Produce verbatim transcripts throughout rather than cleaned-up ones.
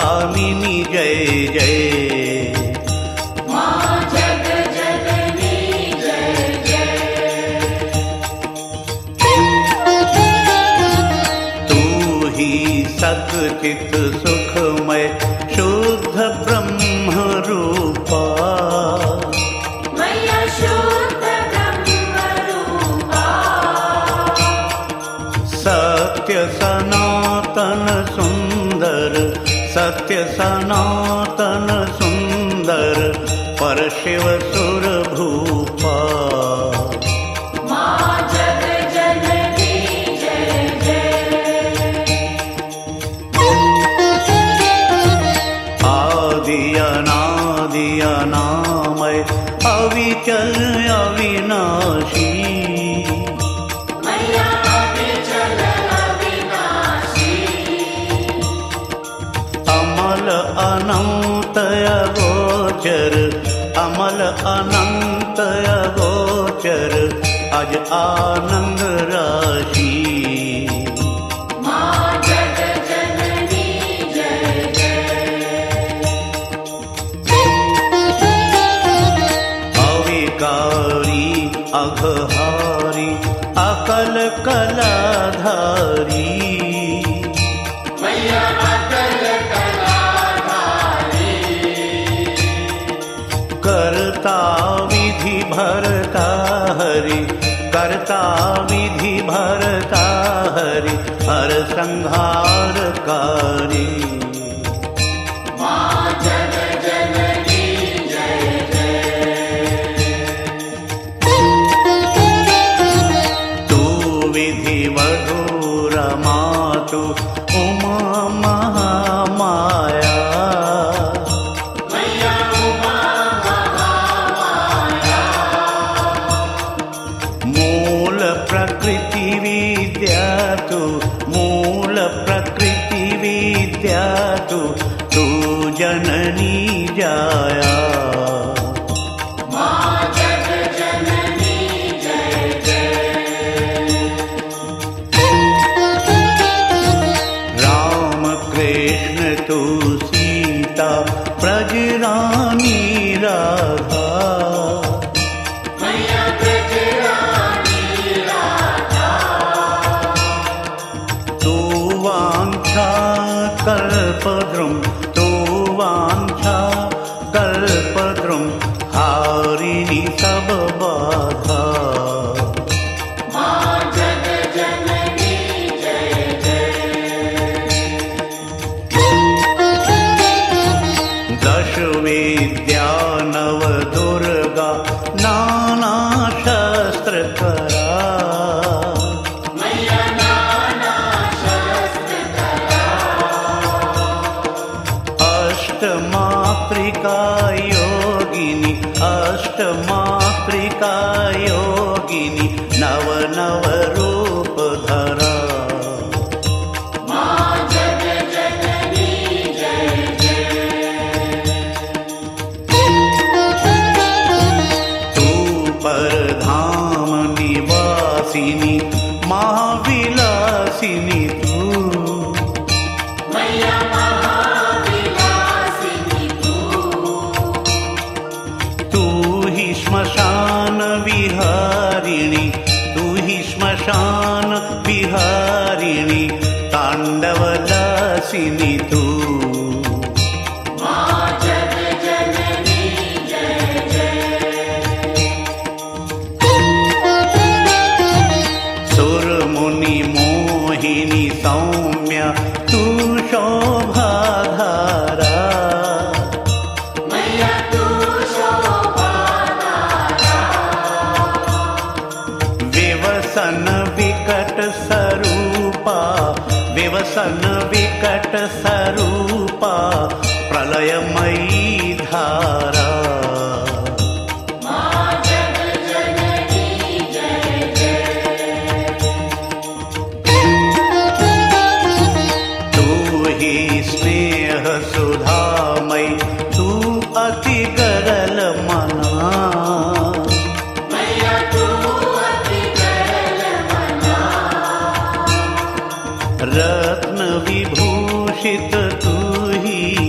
कामिनी जय जय। माँ जग जननी जय जय। तू ही सच्चित सुखमय शुद्ध ब्रह्म रूपा। मैया शुद्ध ब्रह्म रूपा। सत्य सनातन सुंदर, सत्य सनातन सुंदर परशिव सुर भूपा। माँ जग जननी जय जय। आदि अनादि अनामय अविचल अविनाशी। मैया अविचल अविनाशी। अमल अनंत अगोचर, अमल अनंत अगोचर अज आनंद राशि। माँ जग जननी जय जय। अविकारी अघहारी अकल कलाधारी। मैया अकल कलाधारी। करता विधि भरता हरि, करता विधि भरता हरि हर संहारकारी। माँ जग जननी जय जय। तू विधि मधुर मातु उमा महामाया। मैया उमा महामाया। मूल प्रकृति विद्या तू, मूल प्रकृति विद्या तू, तू जननी जाया। माँ जग जननी जय जय। राम कृष्ण तू सीता ब्रज रानी राधा। मैया ब्रज रानी राधा। तू वांछा कल्पद्रुम, तू वांछा कल्पद्रुम हारिणी सब बाधा। माँ जग जननी जय जय। दश विद्या नव दुर्गा नाना शस्त्र करा। मैया नाना शस्त्र कला। अष्टमात्रिका योगिनी, अष्टमात्रिका योगिनी नव नव रूप धरा। माँ जग जननी जय जय। तू परधाम निवासिनी महाविलासिनी तू। मैया महाविलासिनी तू। तू ही श्मशान विहारिणी, तू ही श्मशान विहारिणी तांडवलासिनी तू। माँ जग जननी जय जय। सुर मुनि मोहिनी सौम्या तू शोभाधारा। मैया तू शोभाधारा। विवसन विकट स्वरूपा, विवसन विकट स्वरूपा प्रलयमयी धारा। माँ जग जननी जय जय। तू ही स्नेह सुधामय, तू अति गरल मना। मैया तू अति गरल मना। रत्न विभूषित तू ही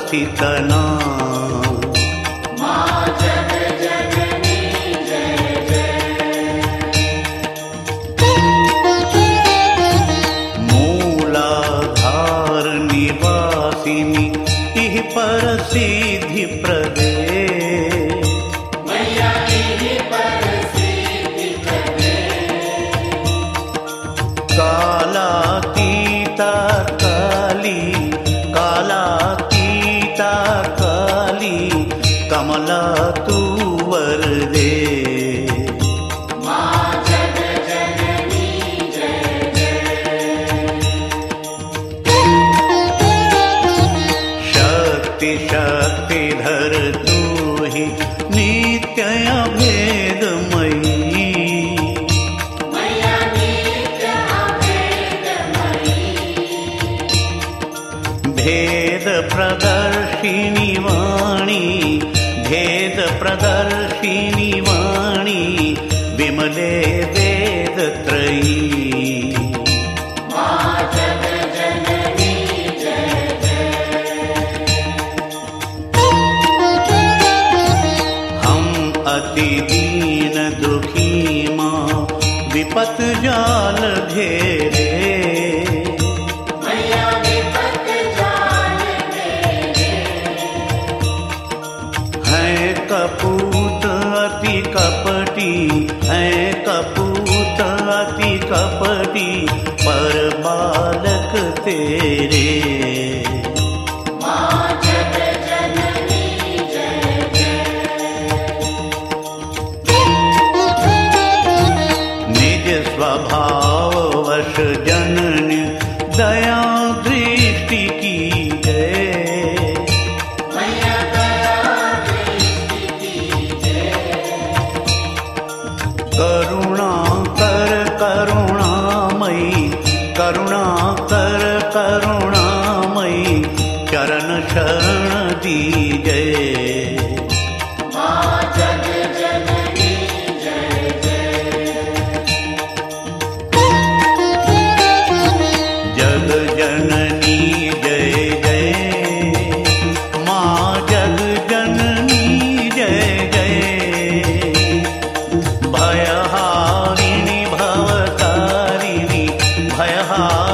अवस्थित नाम। माँ जग जननी जय जय। मूलाधार निवासिनी इह पर सिद्धि प्रदे। मैया इहि पर सिद्धि प्रदे। कालातीता काली कालातीता काली कमला तू वरदे। माँ जग जननी जय जय। शक्ति शक्तिधर तू ही नित्य अभेदमयी। मैया नित्य अभेदमयी। भेद प्रदर्शिनी वाणी भेद प्रदर्शिनी वाणी विमले वेद त्रयी। माँ जग जननी जय जय। हम अति दीन दुखी माँ विपत जाल घेरे। मैया विपत जाल घेरे। हैं कपूत अति कपटी हैं कपूत अति कपटी पर बालक तेरे। माँ जग जननी जय जय। निज स्वभाव वश जननी दया दृष्टि की जय। मैया दया दृष्टि कीजय। करुणा कर करुणामयी करुणा कर करुणामयी चरण शरण दीजय। माँ जग जननी जय जय। जग जननी जय जय माँ जग जननी जय जय। भयहारिणी भवतारिणी भयहारिणी